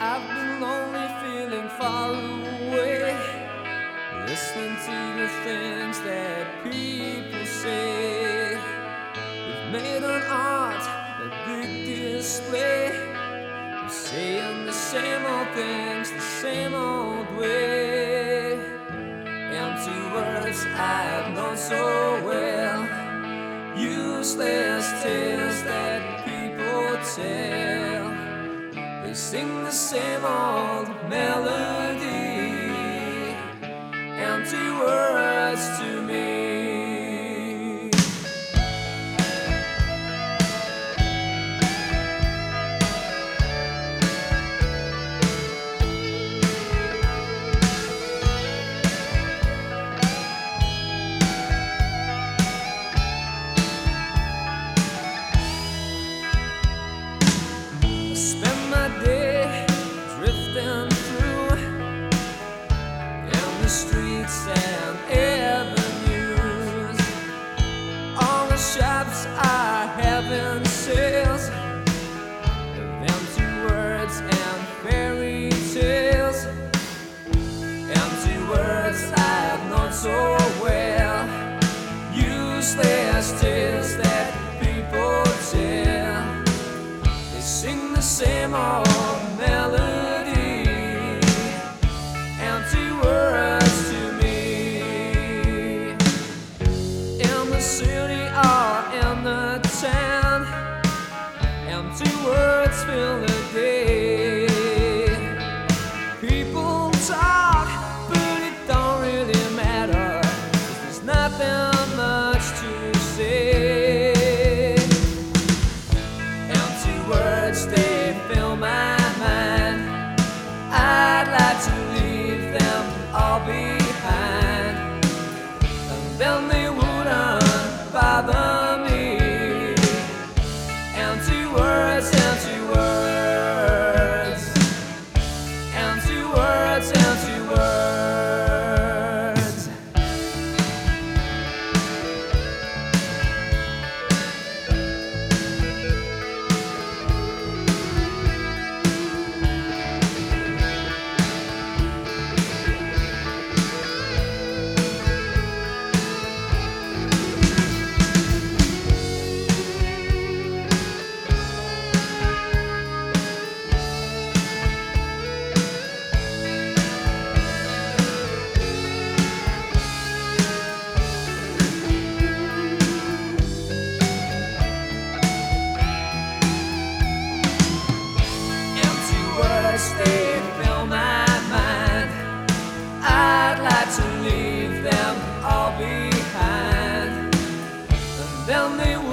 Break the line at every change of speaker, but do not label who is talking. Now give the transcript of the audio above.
I've been lonely, feeling far away, listening to the things that people say. We've made an art, a big display, of saying the same old things the same old way. Empty words I've known so well, useless tales that people tell. They sing the same old melody, empty words to me. I spend my day drifting through the streets and avenues. All the shops are having sales of empty words and fairy tales. Empty words I've known so well, useless tales that people tell. They sing the same old melody, empty words to me. In the city or in the town, empty words fill the day. People talk, but it don't really matter, 'cause there's nothing much to say. Empty words, they fill my mind. I'd like to leave them all behind, and then they wouldn't bother me. Empty words, empty words, empty words, empty words. They fill my mind. I'd like to leave them all behind, and then they